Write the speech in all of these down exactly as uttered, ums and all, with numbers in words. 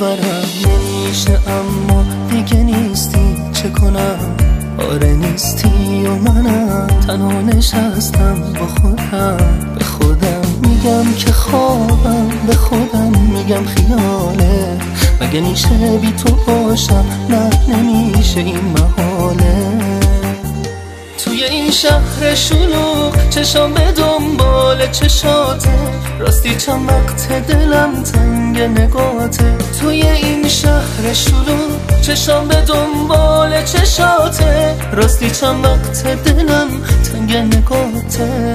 باورم نمیشه اما دیگه نیستی، چه کنم؟ آره نیستی و منم تنها نشستم با خودم، به خودم میگم که خوابم، به خودم میگم خیاله، مگه میشه بی تو باشم؟ نه نمیشه این محاله. توی این شهر شلوغ چشام به دنبال چشاته، راستی چند وقت دلم تنگ نگاته. توی این شهر شلوغ چشام به دنبال چشاته، راستی چند وقت دلم تنگ نگاته.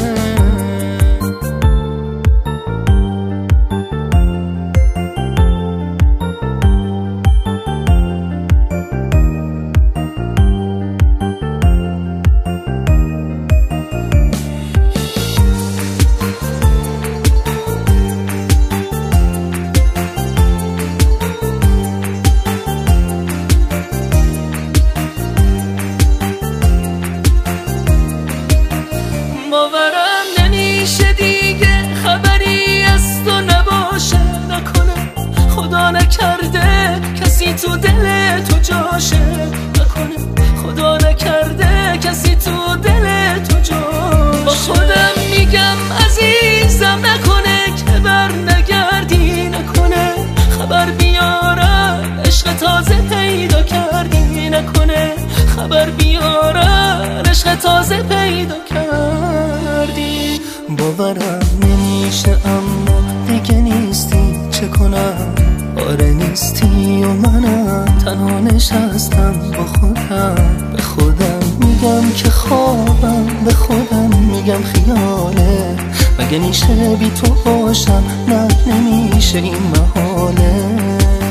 باورم نمیشه دیگه خبری از تو نباشه، نکنه خدا نکرده کسی تو دل تو جاشه، نکنه خدا نکرده کسی تو دل تو جاشه. با خودم میگم عزیزم نکنه که بر نگردی، نکنه خبر بیارن عشق تازه پیدا کردی، نکنه خبر بیارن عشق تازه پیدا کردی. باورم نمیشه اما دیگه نیستی، چه کنم؟ آره نیستی و منم تنها نشستم با خودم، به خودم میگم که خوابم، به خودم میگم خیاله، مگه میشه بی تو باشم؟ نه نمیشه این محاله.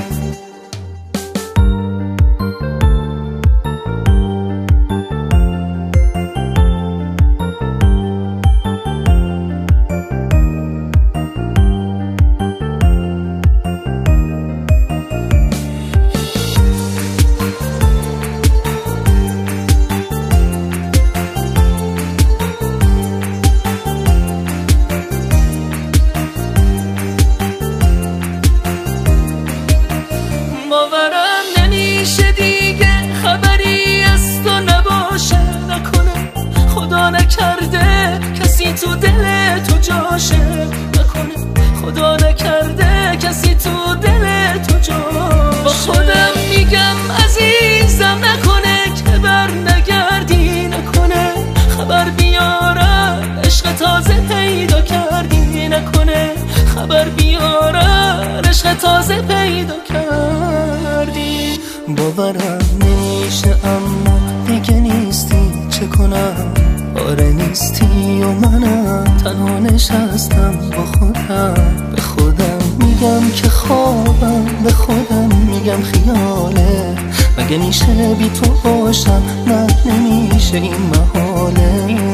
باورم نمیشه دیگه خبری از تو نباشه، نکنه خدا نکرده کسی تو دل تو جاشه، نکنه خدا نکرده کسی تو دل تو جاشه. با خودم میگم عزیزم نکنه که بر نگردی، نکنه خبر بیارن عشق تازه پیدا کردی، نکنه خبر بیارن عشق تازه پیدا کردی. باورم نمیشه اما دیگه نیستی، چه کنم؟ آره نیستی و منم تنها نشستم با خودم، به خودم میگم که خوابم، به خودم میگم خیاله، مگه میشه بی تو باشم؟ نه نمیشه این محاله.